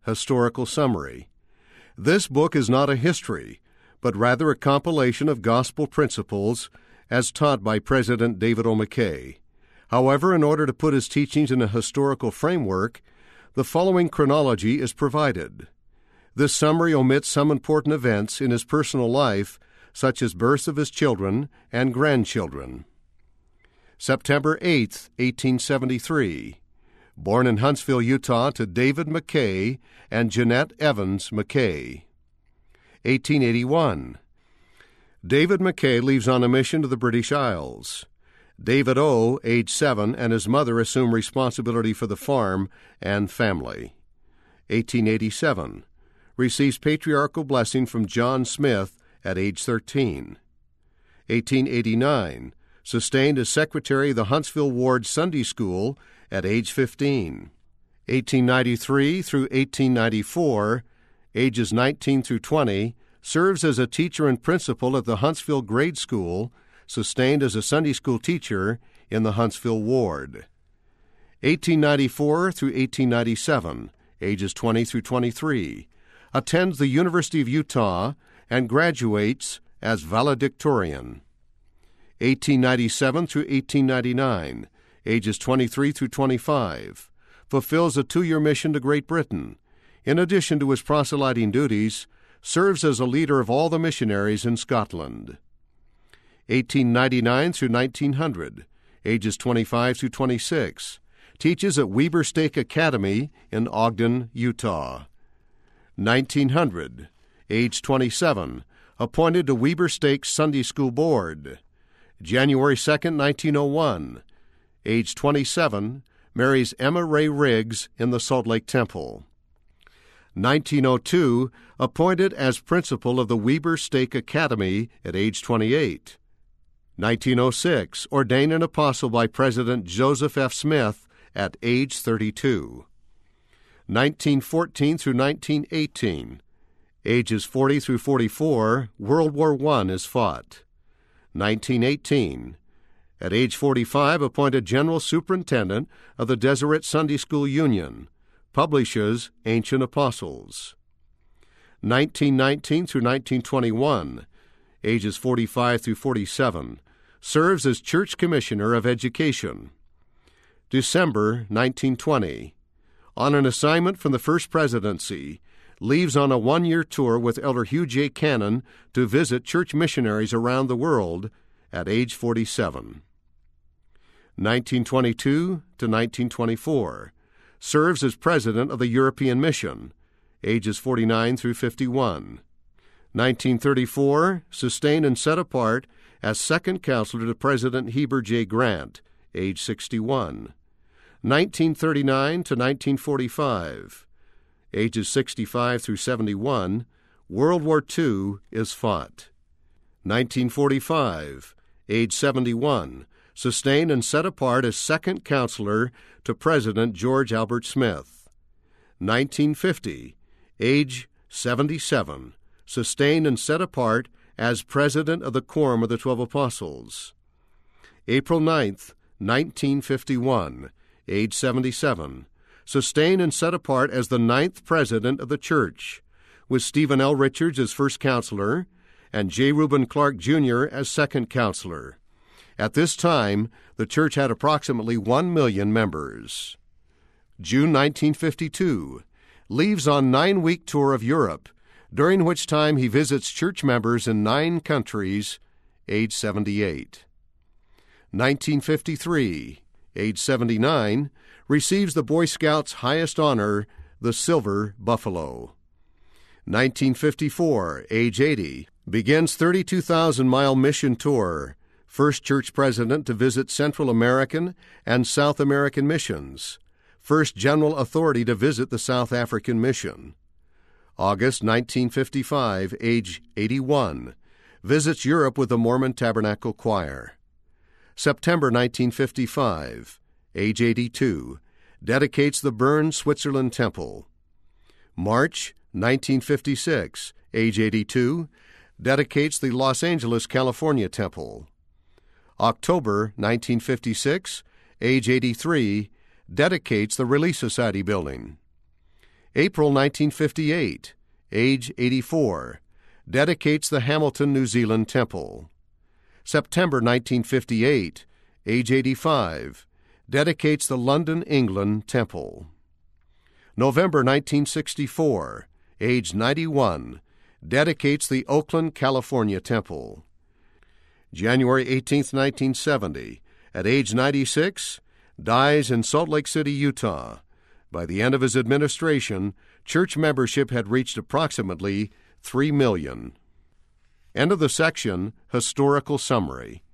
Historical Summary. This book is not a history, but rather a compilation of gospel principles as taught by President David O. McKay. However, in order to put his teachings in a historical framework, the following chronology is provided. This summary omits some important events in his personal life, such as births of his children and grandchildren. September 8, 1873. Born in Huntsville, Utah, to David McKay and Jeanette Evans McKay. 1881. David McKay leaves on a mission to the British Isles. David O., age 7, and his mother assume responsibility for the farm and family. 1887. Receives patriarchal blessing from John Smith at age 13. 1889. Sustained as secretary of the Huntsville Ward Sunday School at age 15. 1893 through 1894, ages 19 through 20, serves as a teacher and principal at the Huntsville Grade School, sustained as a Sunday school teacher in the Huntsville Ward. 1894 through 1897, ages 20 through 23, attends the University of Utah and graduates as valedictorian. 1897 through 1899, ages 23 through 25, fulfills a 2-year mission to Great Britain. In addition to his proselyting duties, serves as a leader of all the missionaries in Scotland. 1899 through 1900, ages 25 through 26, teaches at Weber Stake Academy in Ogden, Utah. 1900, age 27, appointed to Weber Stake Sunday School Board. January 2, 1901, age 27, marries Emma Ray Riggs in the Salt Lake Temple. 1902, appointed as principal of the Weber Stake Academy at age 28. 1906, ordained an apostle by President Joseph F. Smith at age 32. 1914 through 1918, ages 40 through 44, World War I is fought. 1918, at age 45, appointed General Superintendent of the Deseret Sunday School Union, publishes Ancient Apostles. 1919 through 1921, ages 45 through 47, serves as Church Commissioner of Education. December 1920, on an assignment from the First Presidency, leaves on a 1-year tour with Elder Hugh J. Cannon to visit church missionaries around the world at age 47. 1922 to 1924, serves as President of the European Mission, ages 49 through 51. 1934, sustained and set apart as second counselor to President Heber J. Grant, age 61. 1939 to 1945, ages 65 through 71, World War II is fought. 1945, age 71, sustained and set apart as second counselor to President George Albert Smith. 1950, age 77, sustained and set apart as president of the Quorum of the 12 Apostles. April 9, 1951, age 77, sustained and set apart as the 9th president of the church, with Stephen L. Richards as first counselor and J. Reuben Clark, Jr. as second counselor. At this time, the church had approximately 1 million members. June 1952, leaves on 9-week tour of Europe, during which time he visits church members in 9 countries, age 78. 1953, age 79, receives the Boy Scouts' highest honor, the Silver Buffalo. 1954, age 80, begins 32,000-mile mission tour, first church president to visit Central American and South American missions, first general authority to visit the South African mission. August 1955, age 81, visits Europe with the Mormon Tabernacle Choir. September 1955, age 82, dedicates the Bern, Switzerland Temple. March 1956, age 82, dedicates the Los Angeles, California Temple. October 1956, age 83, dedicates the Relief Society building. April 1958, age 84, dedicates the Hamilton, New Zealand Temple. September 1958, age 85, dedicates the London, England Temple. November 1964, age 91, dedicates the Oakland, California Temple. January 18, 1970, at age 96, dies in Salt Lake City, Utah. By the end of his administration, church membership had reached approximately 3 million. End of the section, Historical Summary.